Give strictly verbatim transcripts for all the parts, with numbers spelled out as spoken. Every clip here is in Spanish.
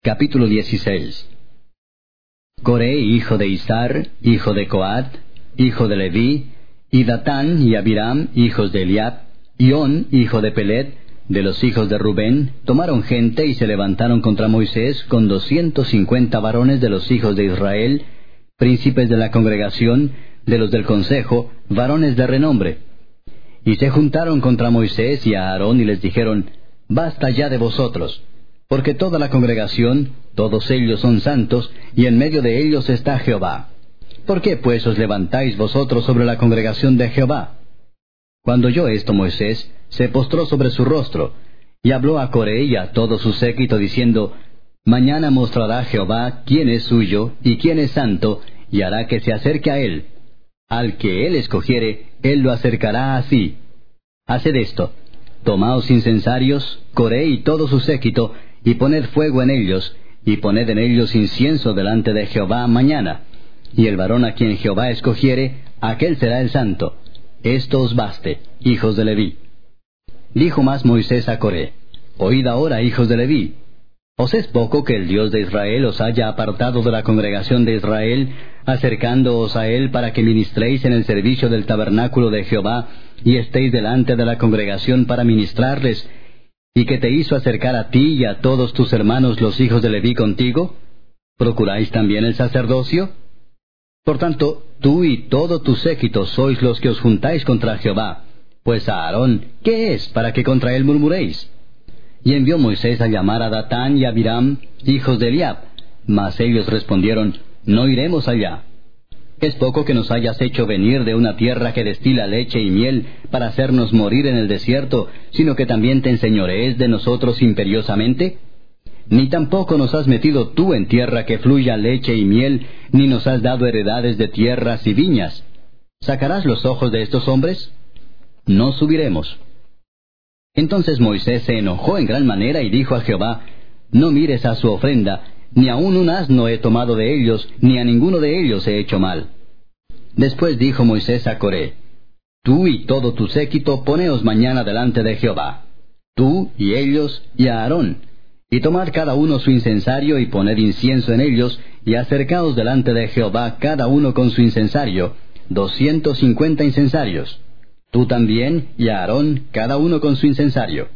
Capítulo dieciséis. Coré, hijo de Izar, hijo de Coat, hijo de Leví, y Datán y Abiram, hijos de Eliab, y On, hijo de Pelet, de los hijos de Rubén, tomaron gente y se levantaron contra Moisés con doscientos cincuenta varones de los hijos de Israel, príncipes de la congregación, de los del consejo, varones de renombre. Y se juntaron contra Moisés y a Aarón y les dijeron: Basta ya de vosotros, porque toda la congregación, todos ellos son santos, y en medio de ellos está Jehová. ¿Por qué pues os levantáis vosotros sobre la congregación de Jehová? Cuando oyó esto Moisés, se postró sobre su rostro, y habló a Coré y a todo su séquito, diciendo: Mañana mostrará Jehová quién es suyo y quién es santo, y hará que se acerque a él. Al que él escogiere, él lo acercará a sí. Haced esto: tomaos incensarios, Coré y todo su séquito, y poned fuego en ellos, y poned en ellos incienso delante de Jehová mañana. Y el varón a quien Jehová escogiere, aquel será el santo. Esto os baste, hijos de Leví. Dijo más Moisés a Coré: Oíd ahora, hijos de Leví. ¿Os es poco que el Dios de Israel os haya apartado de la congregación de Israel, acercándoos a él para que ministréis en el servicio del tabernáculo de Jehová, y estéis delante de la congregación para ministrarles, y que te hizo acercar a ti y a todos tus hermanos los hijos de Leví contigo? ¿Procuráis también el sacerdocio? Por tanto, tú y todo tu séquito sois los que os juntáis contra Jehová. Pues a Aarón, ¿qué es para que contra él murmuréis? Y envió Moisés a llamar a Datán y a Abiram, hijos de Eliab. Mas ellos respondieron: No iremos allá. ¿Es poco que nos hayas hecho venir de una tierra que destila leche y miel, para hacernos morir en el desierto, sino que también te enseñorees de nosotros imperiosamente? Ni tampoco nos has metido tú en tierra que fluya leche y miel, ni nos has dado heredades de tierras y viñas. ¿Sacarás los ojos de estos hombres? No subiremos. Entonces Moisés se enojó en gran manera y dijo a Jehová: No mires a su ofrenda, ni aun un asno he tomado de ellos, ni a ninguno de ellos he hecho mal. Después dijo Moisés a Coré: Tú y todo tu séquito poneos mañana delante de Jehová, tú y ellos y a Aarón, y tomad cada uno su incensario y poned incienso en ellos, y acercaos delante de Jehová cada uno con su incensario, doscientos cincuenta incensarios. Tú también y a Aarón cada uno con su incensario.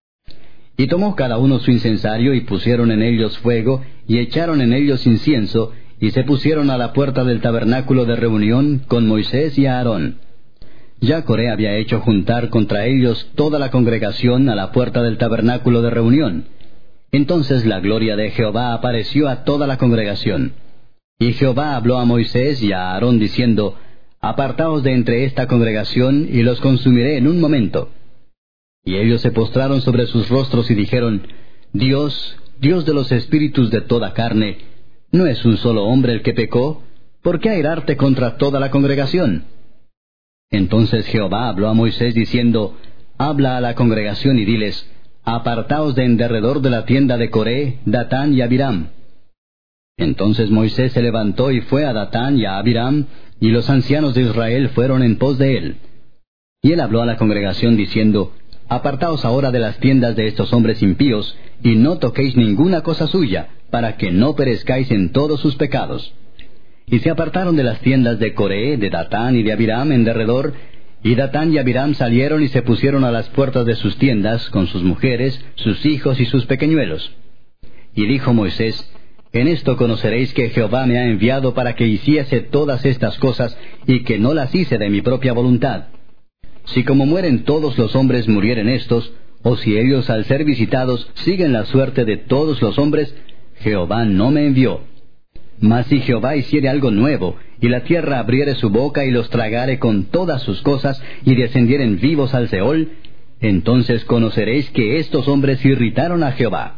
Y tomó cada uno su incensario, y pusieron en ellos fuego, y echaron en ellos incienso, y se pusieron a la puerta del tabernáculo de reunión con Moisés y a Aarón. Ya Coré había hecho juntar contra ellos toda la congregación a la puerta del tabernáculo de reunión. Entonces la gloria de Jehová apareció a toda la congregación. Y Jehová habló a Moisés y a Aarón diciendo: Apartaos de entre esta congregación, y los consumiré en un momento. Y ellos se postraron sobre sus rostros y dijeron: Dios, Dios de los espíritus de toda carne, ¿no es un solo hombre el que pecó? ¿Por qué airarte contra toda la congregación? Entonces Jehová habló a Moisés diciendo: Habla a la congregación y diles: Apartaos de en derredor de la tienda de Coré, Datán y Abiram. Entonces Moisés se levantó y fue a Datán y a Abiram, y los ancianos de Israel fueron en pos de él. Y él habló a la congregación diciendo: Apartaos ahora de las tiendas de estos hombres impíos, y no toquéis ninguna cosa suya, para que no perezcáis en todos sus pecados. Y se apartaron de las tiendas de Coré, de Datán y de Abiram en derredor, y Datán y Abiram salieron y se pusieron a las puertas de sus tiendas, con sus mujeres, sus hijos y sus pequeñuelos. Y dijo Moisés: En esto conoceréis que Jehová me ha enviado para que hiciese todas estas cosas, y que no las hice de mi propia voluntad. Si como mueren todos los hombres murieren estos, o si ellos al ser visitados siguen la suerte de todos los hombres, Jehová no me envió. Mas si Jehová hiciere algo nuevo, y la tierra abriere su boca y los tragare con todas sus cosas, y descendieren vivos al Seol, entonces conoceréis que estos hombres irritaron a Jehová.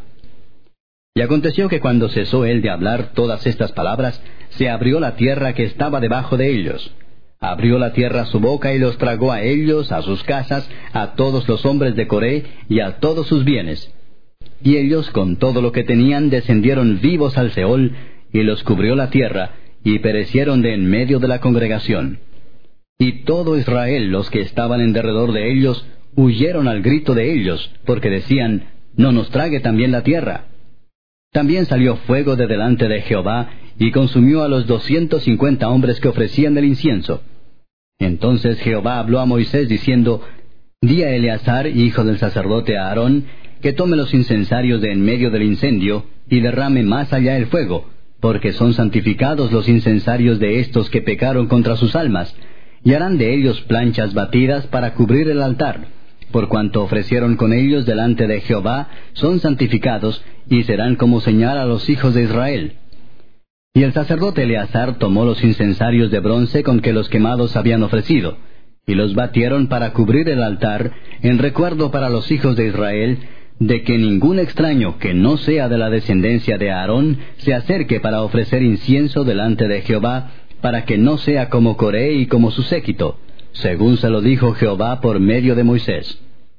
Y aconteció que cuando cesó él de hablar todas estas palabras, se abrió la tierra que estaba debajo de ellos. Abrió la tierra su boca y los tragó a ellos, a sus casas, a todos los hombres de Coré y a todos sus bienes. Y ellos con todo lo que tenían descendieron vivos al Seol, y los cubrió la tierra, y perecieron de en medio de la congregación. Y todo Israel, los que estaban en derredor de ellos, huyeron al grito de ellos, porque decían: No nos trague también la tierra. También salió fuego de delante de Jehová, y consumió a los doscientos cincuenta hombres que ofrecían el incienso. Entonces Jehová habló a Moisés, diciendo, Di a Eleazar, hijo del sacerdote Aarón, que tome los incensarios de en medio del incendio, y derrame más allá el fuego, porque son santificados los incensarios de estos que pecaron contra sus almas, y harán de ellos planchas batidas para cubrir el altar, por cuanto ofrecieron con ellos delante de Jehová, son santificados, y serán como señal a los hijos de Israel. Y el sacerdote Eleazar tomó los incensarios de bronce con que los quemados habían ofrecido, y los batieron para cubrir el altar, en recuerdo para los hijos de Israel, de que ningún extraño que no sea de la descendencia de Aarón se acerque para ofrecer incienso delante de Jehová, para que no sea como Coré y como su séquito, según se lo dijo Jehová por medio de Moisés.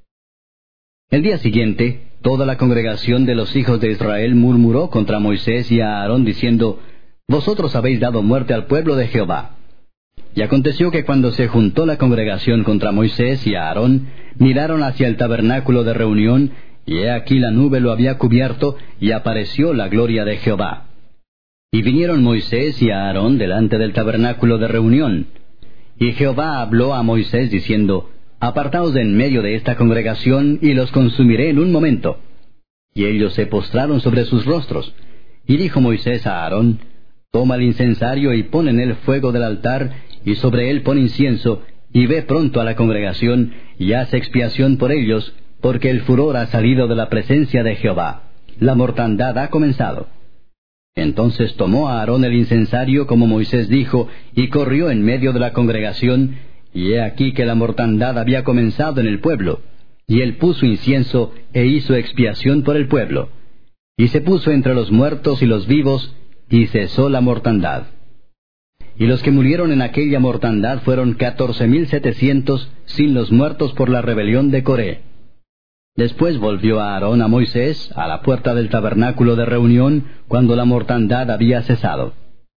El día siguiente, toda la congregación de los hijos de Israel murmuró contra Moisés y a Aarón, diciendo, Vosotros habéis dado muerte al pueblo de Jehová. Y aconteció que cuando se juntó la congregación contra Moisés y a Aarón, miraron hacia el tabernáculo de reunión, y he aquí la nube lo había cubierto, y apareció la gloria de Jehová. Y vinieron Moisés y a Aarón delante del tabernáculo de reunión. Y Jehová habló a Moisés, diciendo, Apartaos de en medio de esta congregación, y los consumiré en un momento. Y ellos se postraron sobre sus rostros. Y dijo Moisés a Aarón, Toma el incensario y pon en él fuego del altar, y sobre él pon incienso, y ve pronto a la congregación, y haz expiación por ellos, porque el furor ha salido de la presencia de Jehová. La mortandad ha comenzado. Entonces tomó a Aarón el incensario, como Moisés dijo, y corrió en medio de la congregación, y he aquí que la mortandad había comenzado en el pueblo. Y él puso incienso, e hizo expiación por el pueblo. Y se puso entre los muertos y los vivos, y cesó la mortandad. Y los que murieron en aquella mortandad fueron catorce mil setecientos, sin los muertos por la rebelión de Coré. Después volvió a Aarón a Moisés, a la puerta del tabernáculo de reunión, cuando la mortandad había cesado.